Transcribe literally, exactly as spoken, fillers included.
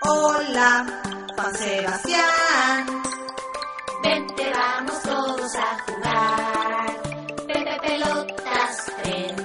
Hola, Juan Sebastián. Vente, vamos todos a jugar. Pepe Pelotas, tren.